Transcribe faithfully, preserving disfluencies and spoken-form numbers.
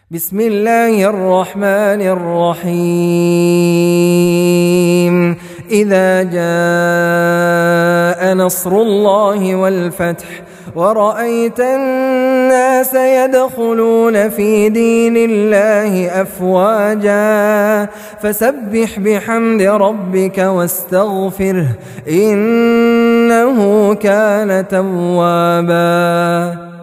بسم الله الرحمن الرحيم إذا جاء نصر الله والفتح ورأيت الناس يدخلون في دين الله أفواجا فسبح بحمد ربك واستغفره إنه كان توابا.